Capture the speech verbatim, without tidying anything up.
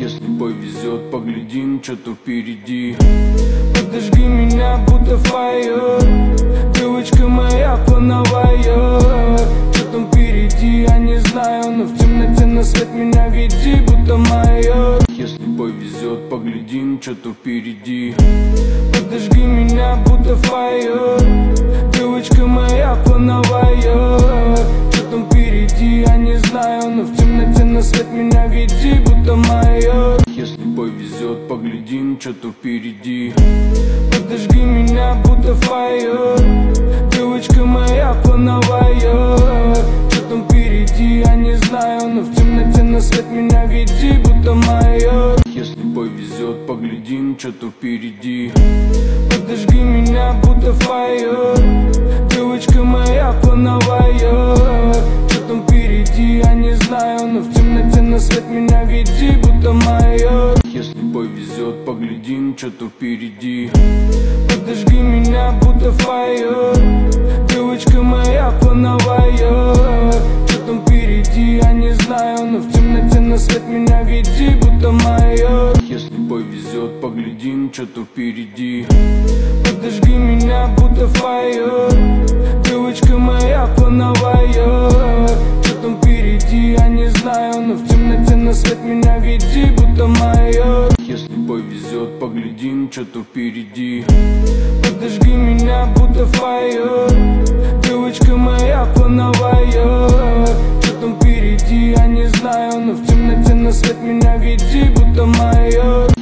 Если повезет, поглядим, что-то впереди. Подожги меня, будто фаер, девочка моя плановая. Что там впереди, я не знаю, но в темноте на свет меня веди, будто моя. Если повезет, поглядим, что-то впереди. Подожги меня, будто фаер, девочка моя плановая. Что там впереди, я не знаю, но в темноте на свет меня веди, будто моя. Если повезет, поглядим, что-то впереди. Подожги меня, будто фаер, девочка моя плановая. Что там впереди, я не знаю, но в темноте на свет меня веди, будто моя. Если повезет, поглядим, что-то впереди. Подожги меня, будто фаер, девочка моя плановая. Что там впереди, я не знаю, но в темноте на свет меня веди, будто моя. Если повезет, поглядим, что-то впереди. Подожги меня, будто фаер, девочка моя плановая. Что там впереди, я не знаю, но в темноте на свет меня веди, будто моя. Если повезет, поглядим, что-то впереди. Подожги меня, будто фаер, девочка моя плановая. Что там впереди, я не знаю, но в темноте на свет меня веди, будто моя. Если повезет, поглядим, что-то впереди. Подожги меня, будто фаер, девочка моя плановая. Что там впереди, я не знаю, но в темноте на свет меня веди, будто моя.